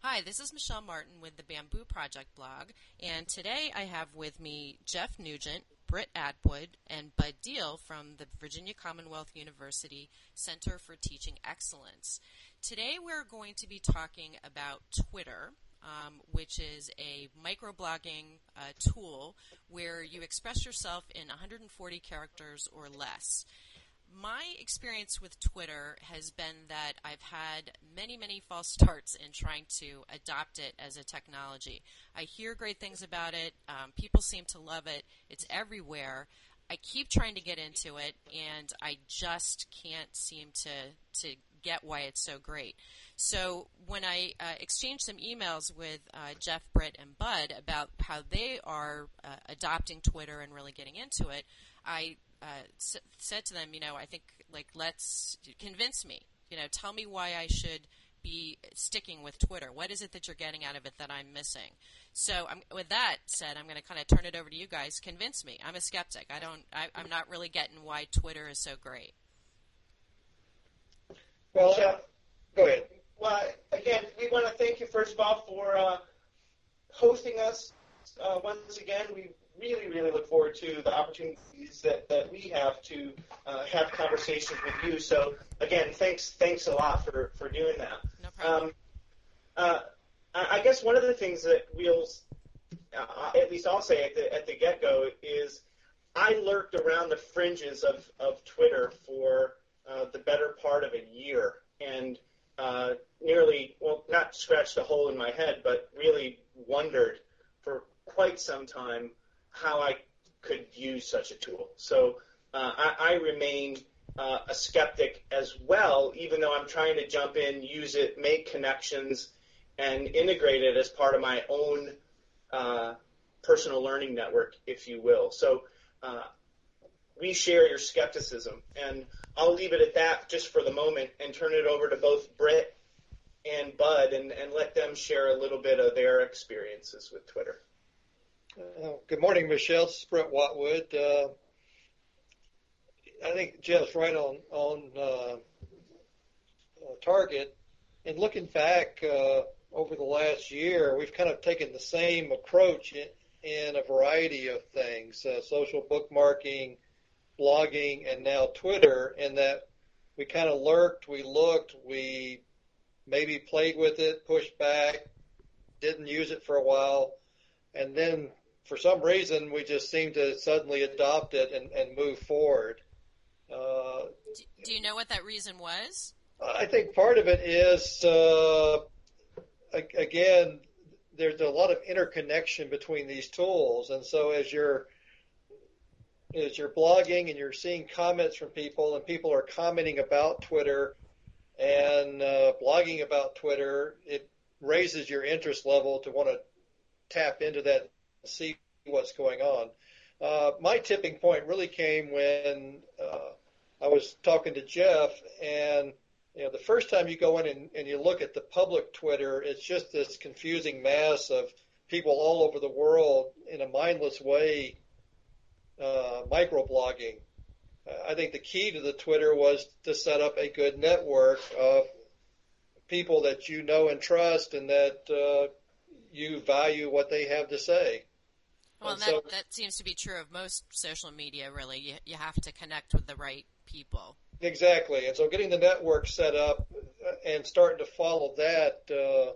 Hi, this is Michelle Martin with the Bamboo Project blog, and today I have with me Jeff Nugent, Britt Atwood, and Bud Deal from the Virginia Commonwealth University Center for Teaching Excellence. Today we're going to be talking about Twitter, which is a microblogging tool where you express yourself in 140 characters or less. My experience with Twitter has been that I've had many false starts in trying to adopt it as a technology. I hear great things about it. People seem to love it. It's everywhere. I keep trying to get into it, and I just can't seem to get why it's so great. So when I exchanged some emails with Jeff, Britt, and Bud about how they are adopting Twitter and really getting into it, I said to them, I think, let's convince me, tell me why I should be sticking with Twitter. What is it that you're getting out of it that I'm missing? So with that said, I'm going to kind of turn it over to you guys. Convince me. I'm a skeptic. I'm not really getting why Twitter is so great. Well, go ahead. Well, again, we want to thank you, first of all, for hosting us once again. We really look forward to the opportunities that we have to have conversations with you. So, again, thanks a lot for doing that. No problem. I guess one of the things that we'll, at least I'll say at the get-go, is I lurked around the fringes of Twitter for the better part of a year, and nearly, well, not scratched a hole in my head, but really wondered for quite some time how I could use such a tool. So I remain a skeptic as well, even though I'm trying to jump in, use it, make connections, and integrate it as part of my own personal learning network, if you will. So we share your skepticism, and I'll leave it at that just for the moment and turn it over to both Britt and Bud and let them share a little bit of their experiences with Twitter. Good morning, Michelle. This is Brett Watwood. I think Jeff's right on target. And looking back over the last year, we've kind of taken the same approach in a variety of things, social bookmarking, blogging, and now Twitter, in that we kind of lurked, we looked, we maybe played with it, pushed back, didn't use it for a while, and then for some reason, we just seem to suddenly adopt it and move forward. Do you know what that reason was? I think part of it is, again, there's a lot of interconnection between these tools. And so as you're blogging and you're seeing comments from people and people are commenting about Twitter and blogging about Twitter, it raises your interest level to want to tap into that, see what's going on. My tipping point really came when I was talking to Jeff, and the first time you go in and you look at the public Twitter, it's just this confusing mass of people all over the world in a mindless way microblogging. I think the key to the Twitter was to set up a good network of people that you know and trust and that you value what they have to say. Well, that seems to be true of most social media, really. You have to connect with the right people. Exactly. And so getting the network set up and starting to follow that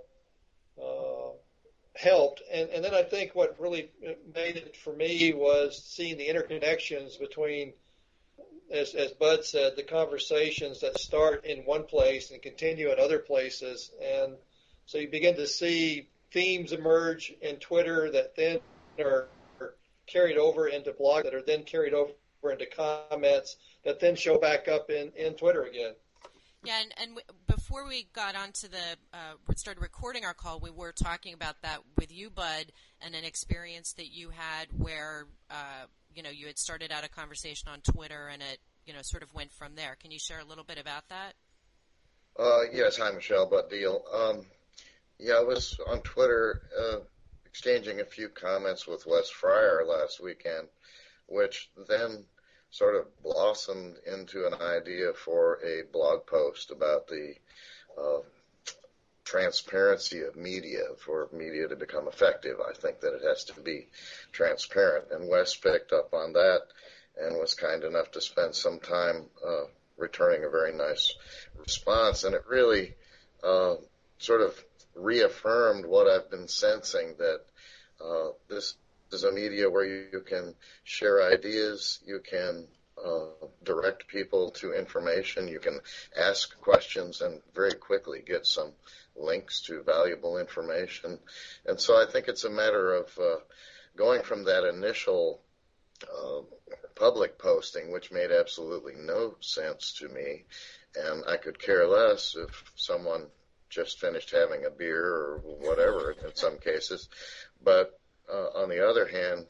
helped. And then I think what really made it for me was seeing the interconnections between, as Bud said, the conversations that start in one place and continue at other places. And so you begin to see themes emerge in Twitter that then are carried over into blogs that are then carried over into comments that then show back up in Twitter again. Yeah, and before we got onto started recording our call, we were talking about that with you, Bud, and an experience that you had where, you had started out a conversation on Twitter and it, sort of went from there. Can you share a little bit about that? Yes, hi, Michelle, Bud Deal. I was on Twitter exchanging a few comments with Wes Fryer last weekend, which then sort of blossomed into an idea for a blog post about the transparency of media. For media to become effective, I think that it has to be transparent. And Wes picked up on that and was kind enough to spend some time returning a very nice response. And it really sort of reaffirmed what I've been sensing, that this is a media where you can share ideas, you can direct people to information, you can ask questions and very quickly get some links to valuable information. And so I think it's a matter of going from that initial public posting, which made absolutely no sense to me, and I could care less if someone just finished having a beer or whatever in some cases. But on the other hand,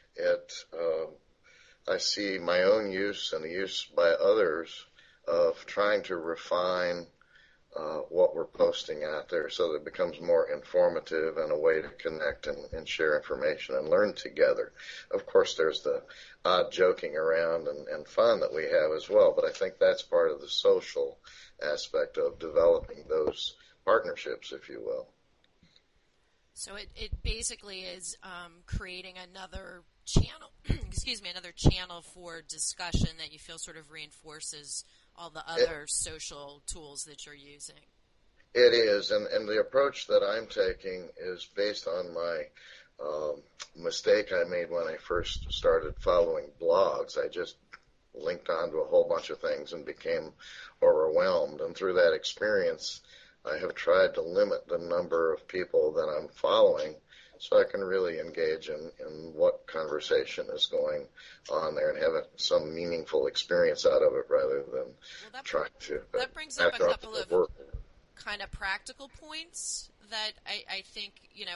I see my own use and the use by others of trying to refine what we're posting out there so that it becomes more informative and a way to connect and share information and learn together. Of course, there's the odd joking around and fun that we have as well, but I think that's part of the social aspect of developing those partnerships, if you will. So it basically is creating another channel, another channel for discussion that you feel sort of reinforces all the other social tools that you're using. It is, and the approach that I'm taking is based on my mistake I made when I first started following blogs. I just linked onto a whole bunch of things and became overwhelmed, and through that experience, I have tried to limit the number of people that I'm following so I can really engage in what conversation is going on there and have some meaningful experience out of it rather than trying to. That brings up a couple of kind of practical points that I think,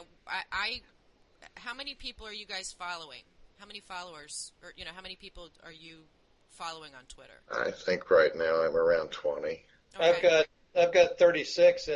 how many people are you guys following? How many followers, or, how many people are you following on Twitter? I think right now I'm around 20. Okay. I've got 36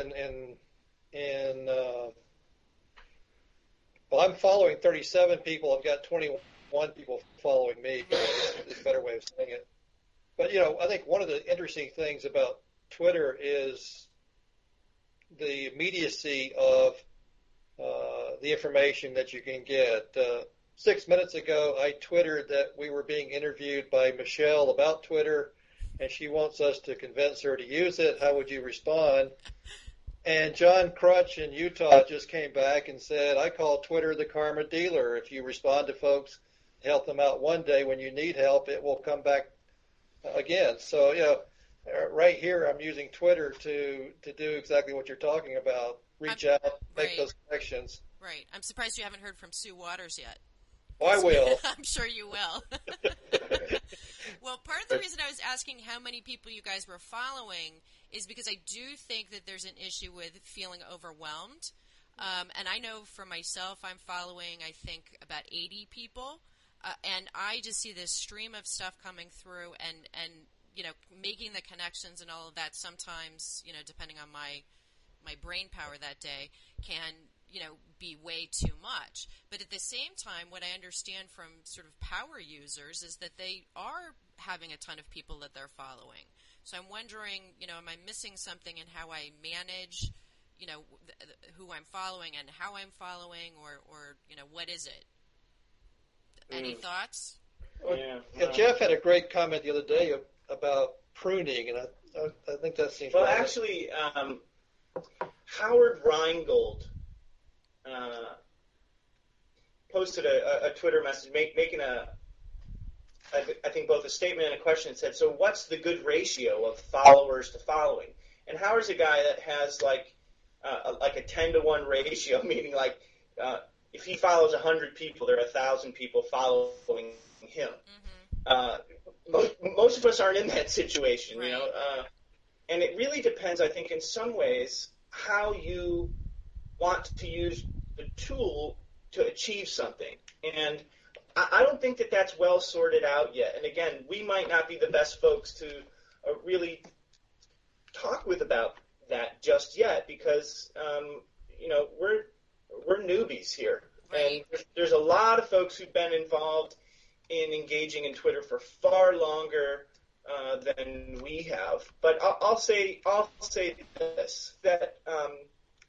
well, I'm following 37 people. I've got 21 people following me. Is a better way of saying it. But, I think one of the interesting things about Twitter is the immediacy of the information that you can get. 6 minutes ago, I Twittered that we were being interviewed by Michelle about Twitter, and she wants us to convince her to use it. How would you respond? And John Crutch in Utah just came back and said, I call Twitter the karma dealer. If you respond to folks, help them out one day, when you need help, it will come back again. So, right here I'm using Twitter to do exactly what you're talking about. Reach out, make those connections. Right. I'm surprised you haven't heard from Sue Waters yet. Oh, I will. I'm sure you will. Well, part of the reason I was asking how many people you guys were following is because I do think that there's an issue with feeling overwhelmed. And I know for myself, I'm following, I think, about 80 people. And I just see this stream of stuff coming through and making the connections and all of that sometimes, depending on my brain power that day, can be way too much. But at the same time, what I understand from sort of power users is that they are having a ton of people that they're following. So I'm wondering, am I missing something in how I manage, who I'm following and how I'm following, or what is it? Any thoughts? Yeah, Jeff had a great comment the other day about pruning, and I think that seems well. Right. Actually, Howard Rheingold posted a Twitter message making I think both a statement and a question. It said, so what's the good ratio of followers to following? And Howard's a guy that has like a 10-to-1 ratio, meaning if he follows 100 people, there are 1,000 people following him. Most of us aren't in that situation, right. And it really depends, I think, in some ways, how you want to use the tool to achieve something. And I don't think that that's well sorted out yet. And again, we might not be the best folks to really talk with about that just yet, because we're newbies here. Right. And there's a lot of folks who've been involved in engaging in Twitter for far longer than we have. But I'll say this, that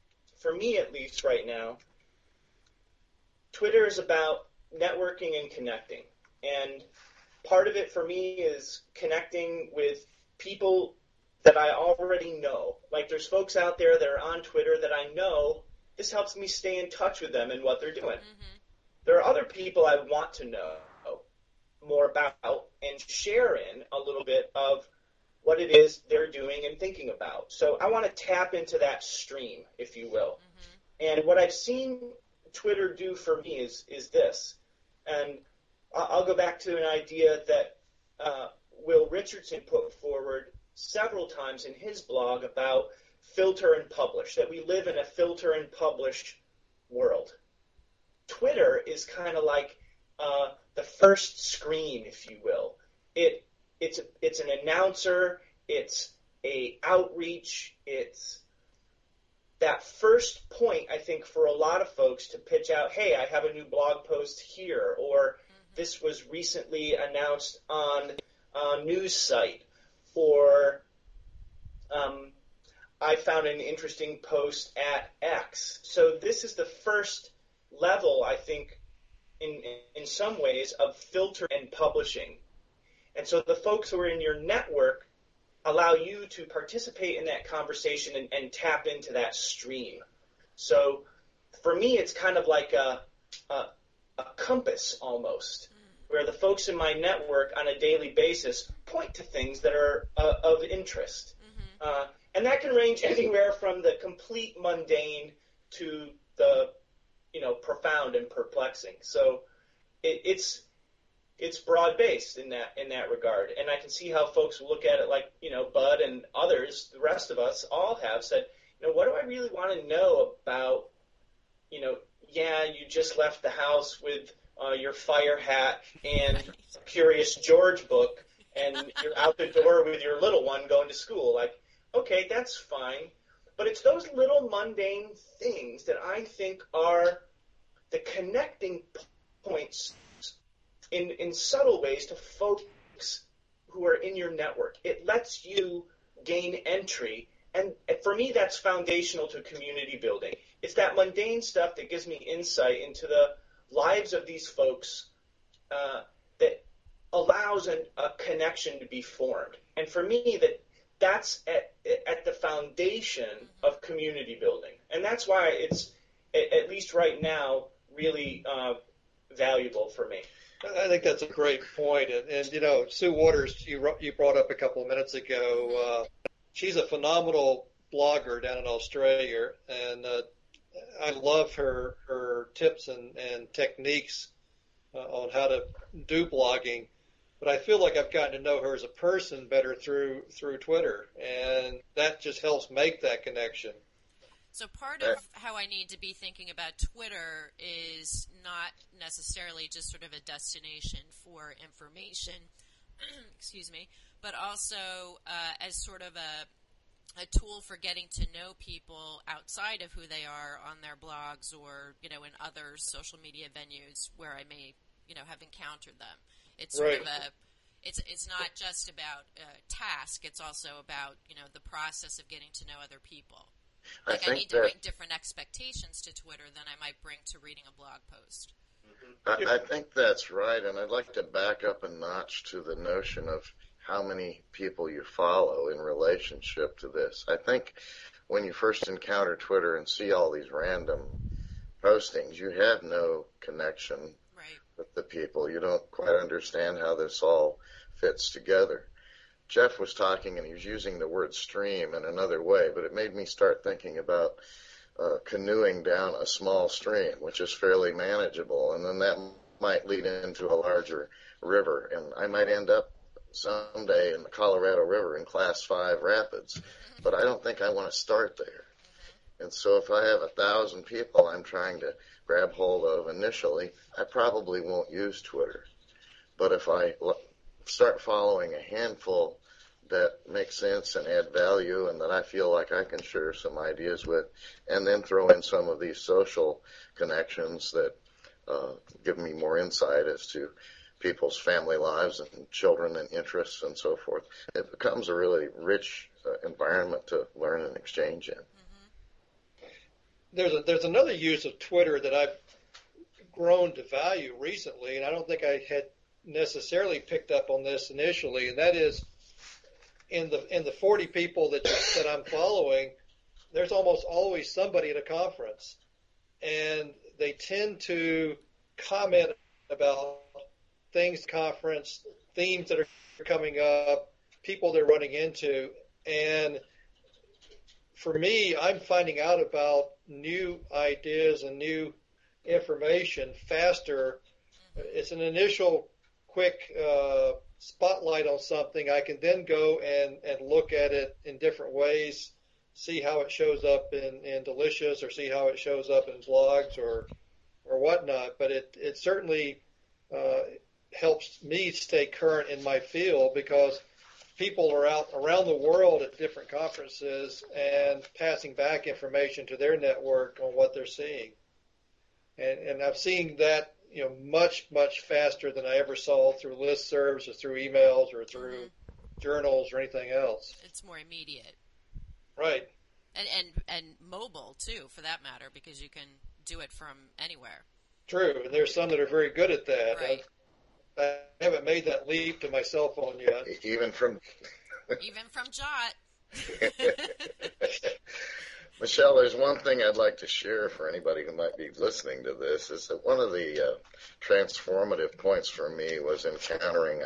for me at least right now, Twitter is about networking and connecting. And part of it for me is connecting with people that I already know. Like there's folks out there that are on Twitter that I know. This helps me stay in touch with them and what they're doing. Mm-hmm. There are other people I want to know more about and share in a little bit of what it is they're doing and thinking about. So I want to tap into that stream, if you will. Mm-hmm. And what I've seen Twitter do for me is this. And I'll go back to an idea that Will Richardson put forward several times in his blog about filter and publish, that we live in a filter and publish world. Twitter is kind of like the first screen, if you will. It's an announcer, it's a outreach, it's that first point, I think, for a lot of folks to pitch out, hey, I have a new blog post here, or this was recently announced on a news site, or I found an interesting post at X. So this is the first level, I think, in some ways, of filter and publishing. And so the folks who are in your network allow you to participate in that conversation and tap into that stream. So for me, it's kind of like a compass almost, where the folks in my network on a daily basis point to things that are of interest. Mm-hmm. And that can range anywhere from the complete mundane to the profound and perplexing. So it's broad-based in that regard. And I can see how folks look at it like, Bud and others, the rest of us all have said, what do I really want to know about, you just left the house with your fire hat and Curious George book, and you're out the door with your little one going to school. Like, okay, that's fine. But it's those little mundane things that I think are the connecting points in subtle ways to folks who are in your network. It lets you gain entry, and for me, that's foundational to community building. It's that mundane stuff that gives me insight into the lives of these folks that allows a connection to be formed. And for me, that's at the foundation of community building. And that's why it's, at least right now, really valuable for me. I think that's a great point. And Sue Waters, you brought up a couple of minutes ago, she's a phenomenal blogger down in Australia, and I love her tips and techniques on how to do blogging. But I feel like I've gotten to know her as a person better through Twitter, and that just helps make that connection. So part of how I need to be thinking about Twitter is not necessarily just sort of a destination for information, excuse me, but also as sort of a tool for getting to know people outside of who they are on their blogs or, in other social media venues where I may, have encountered them. It's sort of it's not just about task, it's also about, the process of getting to know other people. Like I need to bring different expectations to Twitter than I might bring to reading a blog post. I think that's right, and I'd like to back up a notch to the notion of how many people you follow in relationship to this. I think when you first encounter Twitter and see all these random postings, you have no connection with the people. You don't quite understand how this all fits together. Jeff was talking, and he was using the word stream in another way, but it made me start thinking about canoeing down a small stream, which is fairly manageable, and then that might lead into a larger river, and I might end up someday in the Colorado River in Class 5 rapids, but I don't think I want to start there. And so if I have 1,000 people I'm trying to grab hold of initially, I probably won't use Twitter. But if I start following a handful that make sense and add value and that I feel like I can share some ideas with, and then throw in some of these social connections that give me more insight as to people's family lives and children and interests and so forth, it becomes a really rich environment to learn and exchange in. there's another use of Twitter that I've grown to value recently, and I don't think I had necessarily picked up on this initially, and that is in the 40 people that I'm following, there's almost always somebody at a conference, and they tend to comment about things, conference, themes that are coming up, people they're running into, and for me, I'm finding out about new ideas and new information faster. It's an initial quick spotlight on something. I can then go and look at it in different ways, see how it shows up in Delicious or see how it shows up in blogs or whatnot. But it certainly helps me stay current in my field because people are out around the world at different conferences and passing back information to their network on what they're seeing. And I've seen that, much, much faster than I ever saw through listservs or through emails or through journals or anything else. It's more immediate. Right. And mobile, too, for that matter, because you can do it from anywhere. True. And there's some that are very good at that. Right. I haven't made that leap to my cell phone yet. Even from Jot. Michelle, there's one thing I'd like to share for anybody who might be listening to this, is that one of the transformative points for me was encountering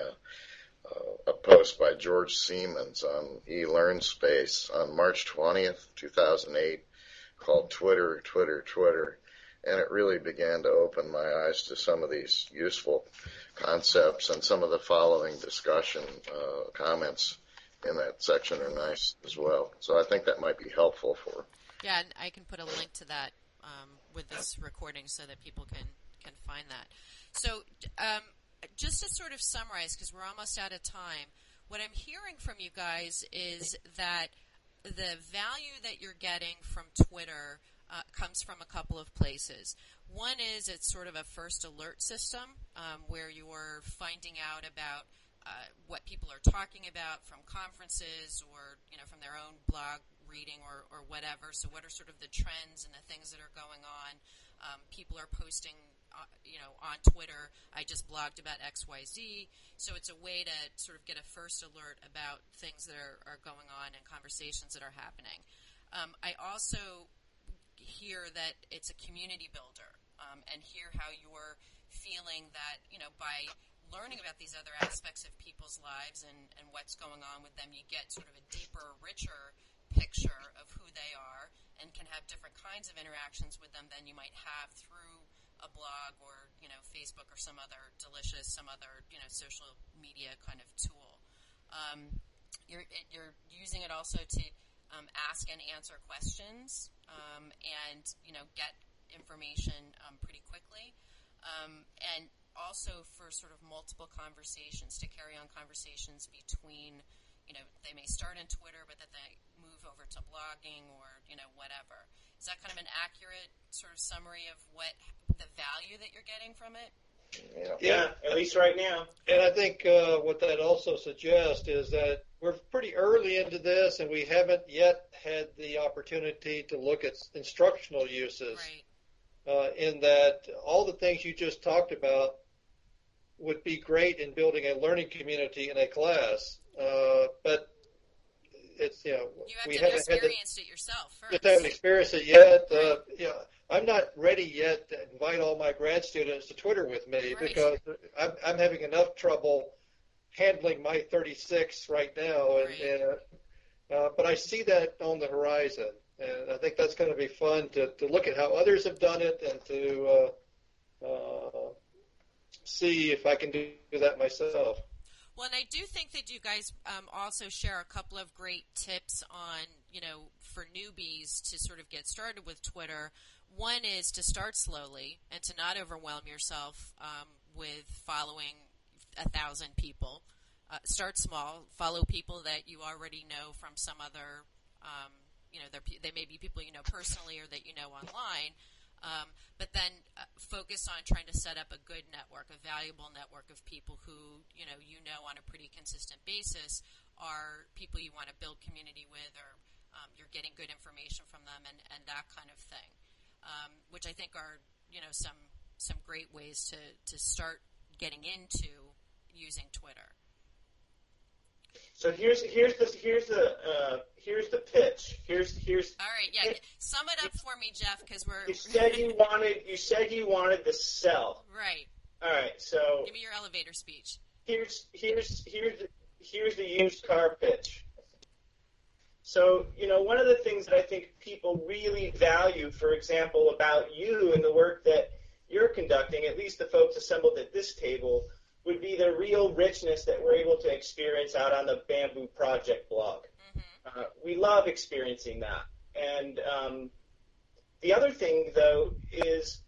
a post by George Siemens on eLearnSpace on March 20th, 2008, called Twitter, Twitter, Twitter. And it really began to open my eyes to some of these useful concepts, and some of the following discussion comments in that section are nice as well. So I think that might be helpful for. Yeah, and I can put a link to that with this recording so that people can find that. So just to sort of summarize, because we're almost out of time, what I'm hearing from you guys is that the value that you're getting from Twitter comes from a couple of places. One is it's sort of a first alert system where you're finding out about what people are talking about from conferences or from their own blog reading or whatever. So what are sort of the trends and the things that are going on? People are posting on Twitter, I just blogged about XYZ. So it's a way to sort of get a first alert about things that are going on and conversations that are happening. I also hear that it's a community builder, and hear how you're feeling that, by learning about these other aspects of people's lives and what's going on with them, you get sort of a deeper, richer picture of who they are and can have different kinds of interactions with them than you might have through a blog or, Facebook or some other social media kind of tool. You're using it also to ask and answer questions and, get information pretty quickly. And also for sort of multiple conversations, to carry on conversations between, they may start in Twitter, but that they move over to blogging or, whatever. Is that kind of an accurate sort of summary of what the value that you're getting from it? Yeah, at least right now. And I think what that also suggests is that we're pretty early into this, and we haven't yet had the opportunity to look at instructional uses. Right. In that all the things you just talked about would be great in building a learning community in a class, but it's you haven't experienced it yourself first. Just haven't experienced it yet. I'm not ready yet to invite all my grad students to Twitter with me, right, because I'm having enough trouble handling my 36 right now, right. But I see that on the horizon, and I think that's going to be fun to look at how others have done it and to see if I can do that myself. Well, and I do think that you guys also share a couple of great tips on, for newbies to sort of get started with Twitter. One is to start slowly and to not overwhelm yourself with following 1,000 people. Start small. Follow people that you already know from some other, they may be people you know personally or that you know online. But then focus on trying to set up a good network, a valuable network of people who, you know on a pretty consistent basis are people you want to build community with, or you're getting good information from them and that kind of thing. which I think are some great ways to start getting into using Twitter. So here's the pitch. Here's. All right, yeah. Sum it up for me, Jeff, because we're. You said you wanted to sell. Right. All right. So give me your elevator speech. Here's the used car pitch. So one of the things that I think people really value, for example, about you and the work that you're conducting, at least the folks assembled at this table, would be the real richness that we're able to experience out on the Bamboo Project blog. Mm-hmm. We love experiencing that. And the other thing, though, is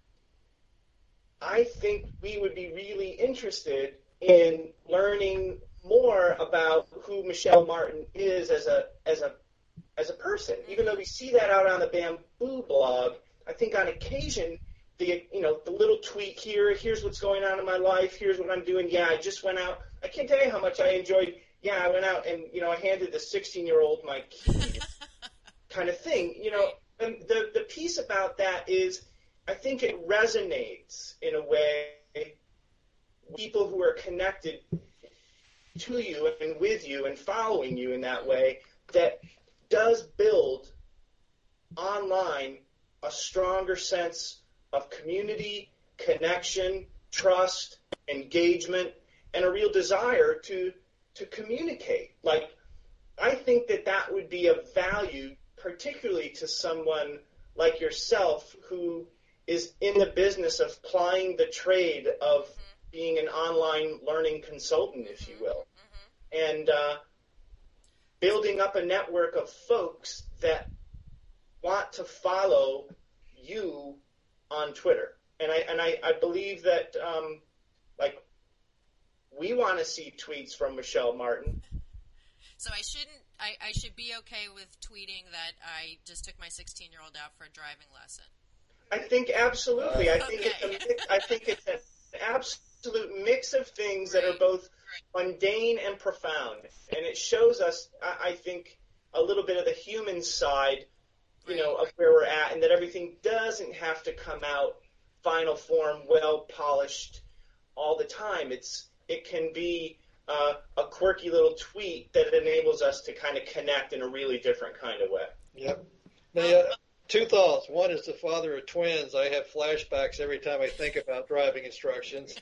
I think we would be really interested in learning more about who Michelle Martin is as a person. Even though we see that out on the Bamboo blog, I think on occasion the little tweet here, here's what's going on in my life, here's what I'm doing. Yeah, I just went out. I can't tell you how much I enjoyed. Yeah, I went out and I handed the 16-year-old my keys, kind of thing. And the piece about that is I think it resonates in a way. People who are connected to you and with you and following you in that way, that does build online a stronger sense of community, connection, trust, engagement, and a real desire to communicate. Like, I think that would be of value, particularly to someone like yourself who is in the business of plying the trade of being an online learning consultant, if you will, and building up a network of folks that want to follow you on Twitter. And I believe that, we want to see tweets from Michelle Martin. So I should be okay with tweeting that I just took my 16-year-old out for a driving lesson. I think absolutely. I think it's an absolute mix of things that are both mundane and profound, and it shows us, I think, a little bit of the human side, of where we're at, and that everything doesn't have to come out final form, well polished all the time. It can be a quirky little tweet that enables us to kind of connect in a really different kind of way. Yep. Now, two thoughts. One, is the father of twins, I have flashbacks every time I think about driving instructions.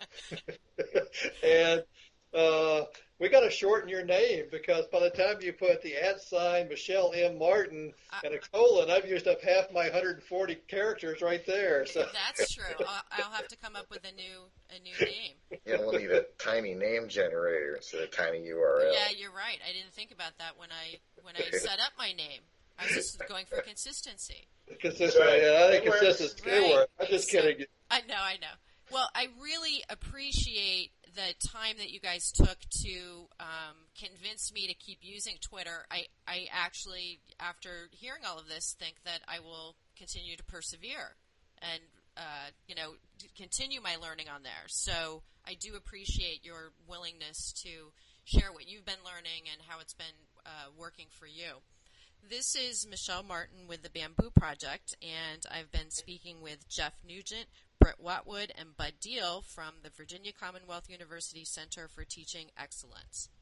And we got to shorten your name, because by the time you put the @ Michelle M. Martin and a colon, I've used up half my 140 characters right there. So that's true. I'll have to come up with a new name. Yeah, we'll need a tiny name generator instead of tiny URL. Yeah, you're right. I didn't think about that when I set up my name. I was just going for consistency. Consistency. I think consistency too. I'm just kidding. I know. Well, I really appreciate the time that you guys took to convince me to keep using Twitter. I actually, after hearing all of this, think that I will continue to persevere and continue my learning on there. So I do appreciate your willingness to share what you've been learning and how it's been working for you. This is Michelle Martin with the Bamboo Project, and I've been speaking with Jeff Nugent, Britt Watwood, and Bud Deal from the Virginia Commonwealth University Center for Teaching Excellence.